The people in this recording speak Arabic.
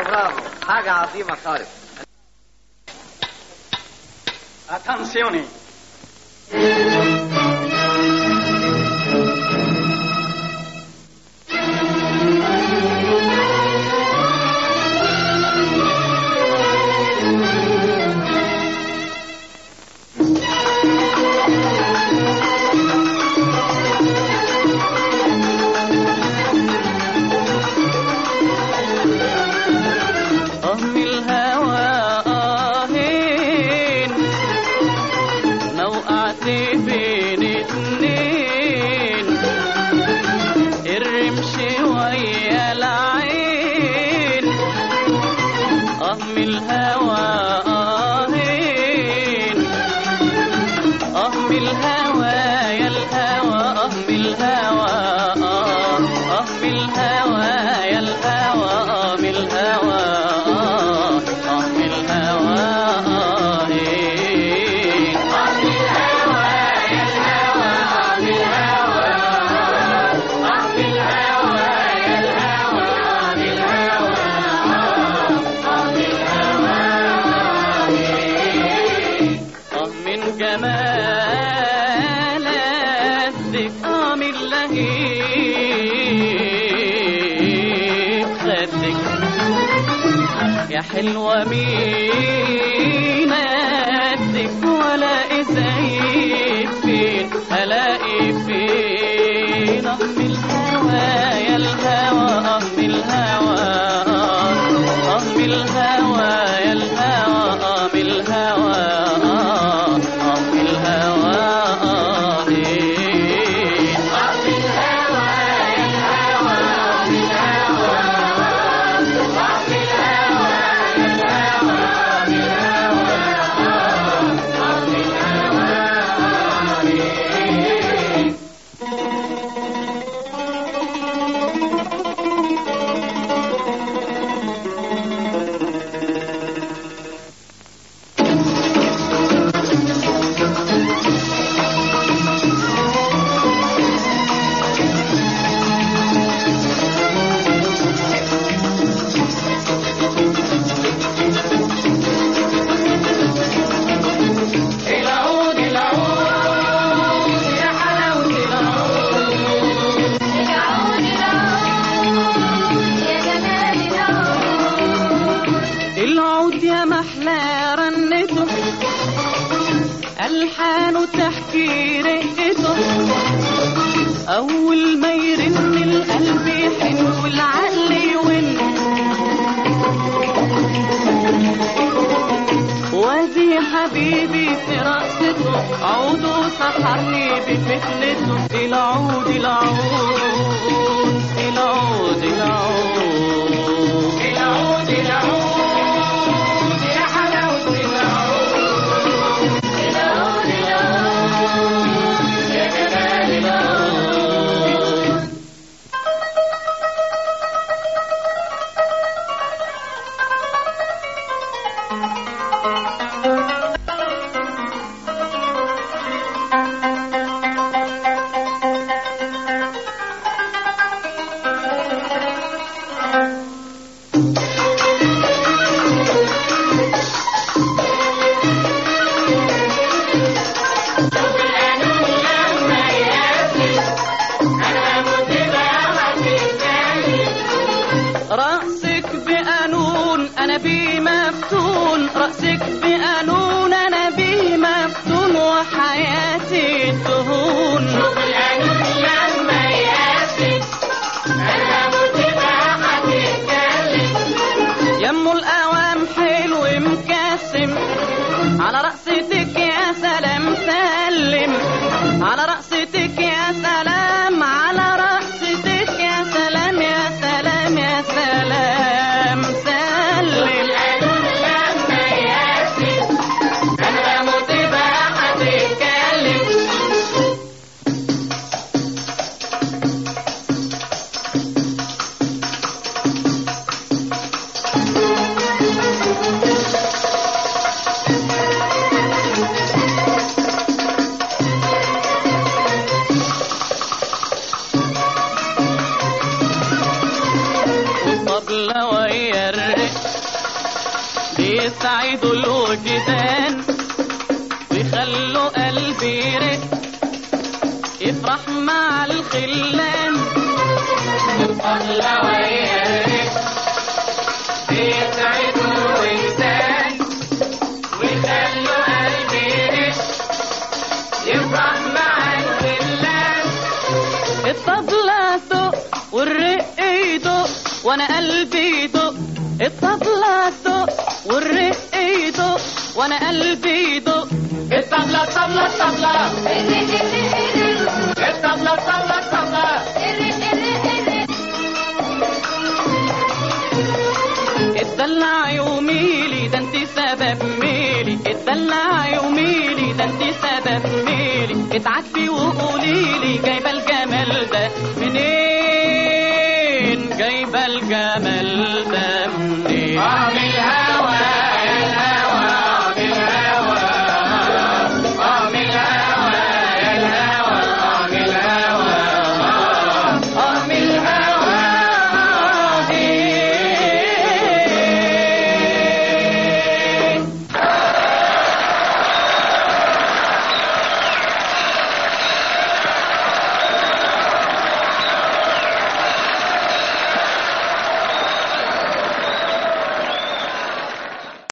برافو، حاجة عظيمة خالص. Attenzione. يا حلوة مين قدك ولا ازيك فين الاقي فين من الهوى يا الهوى من الهوى من الهوى يا الهوى من الهوى من الهوى ألحانه تحكي رقته أول ما يرن القلب يحن والعقل يون وادي حبيبي في رقصته عوده سحرني بفتنته العود العود العود العود العود العود يا حلاوة العود يا جمال العود. رأسك بقانون أنا بيه مفتون رأسك بقانون أنا بيه مفتون وحياتي تهون شوف القانون لما يقاسي أنا متبقى هتتكلم يمو القوام حلو مكسم على رأستك يا سلام سلم على رأستك يا سلام على رأستك يا سلام يا سلام يا سلام سلم القانون لما يقاسي بيسعدوا الوجدان ويخلوا قلبي يرق يفرح مع الخلان. الطبلة وهي الرق بيسعدوا الوجدان ويخلوا قلبي يرق يفرح مع الخلان. الطبلة دق والرق يدق وانا قلبي يدق. الطبلة دق والرق يدق وانا قلبي يدق. الطبلة الطبلة الطبلة الطبلة الطبلة الطبلة. اتدلع يوميلي ده انت سبب ميلي. اتدلع يوميلي ده انت سبب ميلي. اتعاتبي وقوليلي جايبه الجمال ده